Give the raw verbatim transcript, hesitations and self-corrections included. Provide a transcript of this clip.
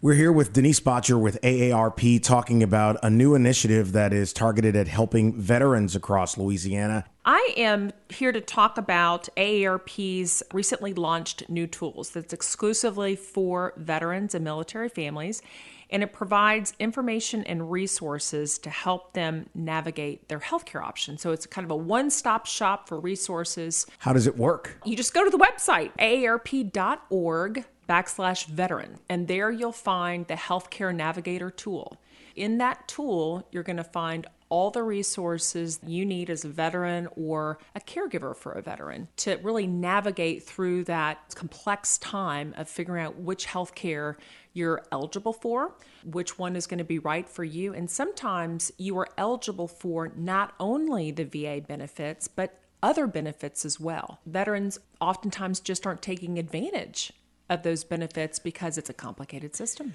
We're here with Denise Bottcher with A A R P talking about a new initiative that is targeted at helping veterans across Louisiana. I am here to talk about A A R P's recently launched new tools that's exclusively for veterans and military families, and it provides information and resources to help them navigate their healthcare options. So it's kind of a one-stop shop for resources. How does it work? You just go to the website, A A R P dot org backslash veteran, and there you'll find the Healthcare Navigator tool. In that tool, you're going to find all the resources you need as a veteran or a caregiver for a veteran to really navigate through that complex time of figuring out which healthcare you're eligible for, which one is going to be right for you. And sometimes you are eligible for not only the V A benefits, but other benefits as well. Veterans oftentimes just aren't taking advantage of those benefits because it's a complicated system.